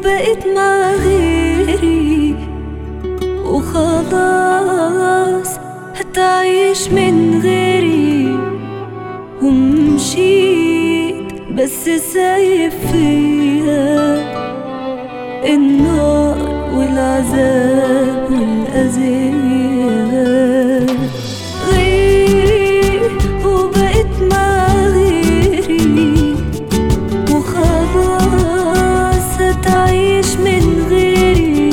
وبقيت مع غيري وخلاص هتعيش من غيري، ومشيت بس سايب فيها النار والعذاب والأذية. غيري وبقيت مع غيري وخلاص هتعيش من غيري،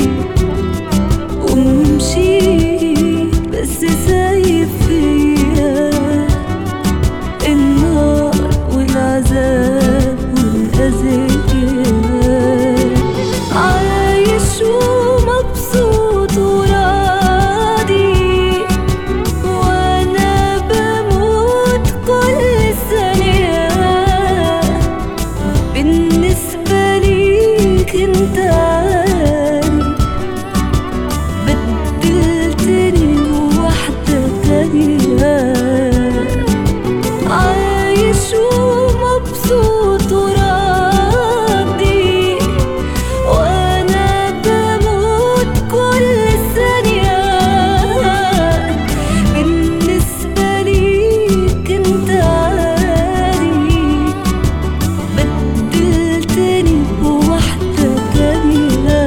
ومشيت بس سايب فيها النار والعذاب والأذية. عايش ومبسوط وراضي وانا بموت كل ثانية. بالنسبة ليك انت بدلتني بواحدة تانية. عايش ومبسوط وراضي وانا بموت كل ثانية. بالنسبة ليك انت عادي، بدلتني بواحدة تانية.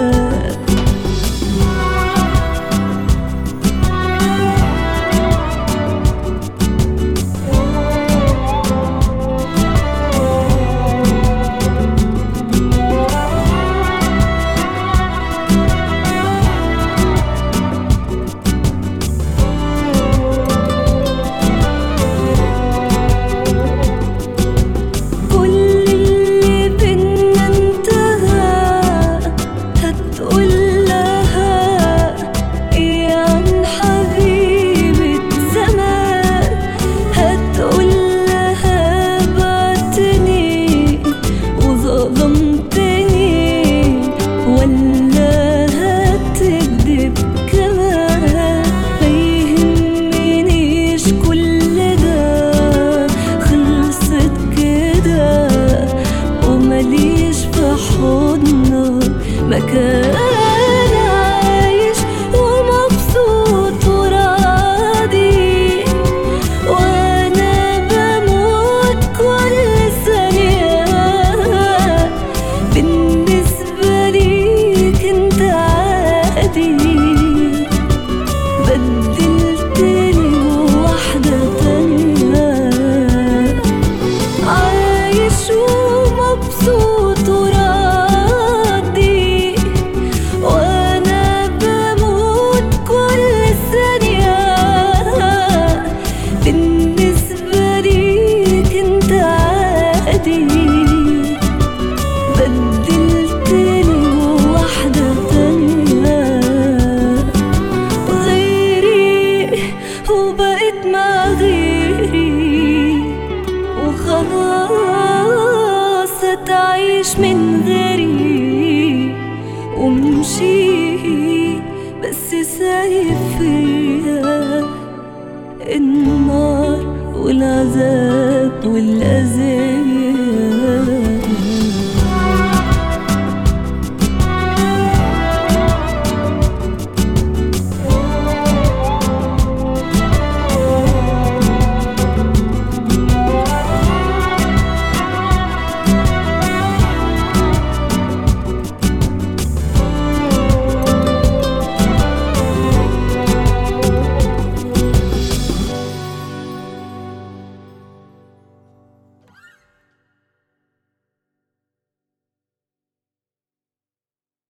ماليش في حضنك مكان. عايش ومبسوط وراضي وانا بموت كل ثانية. بالنسبة ليك انت عادي، بدلتني بواحدة تانية. عايش ومبسوط وراضي وانا بموت كل ثانية. بالنسبة ليك انت عادي، بدلتني بواحدة تانية. غيري وبقيت مع غيري وخلاص هتعيش من غيري، ومشيت بس سايب فيها النار والعذاب والأذية.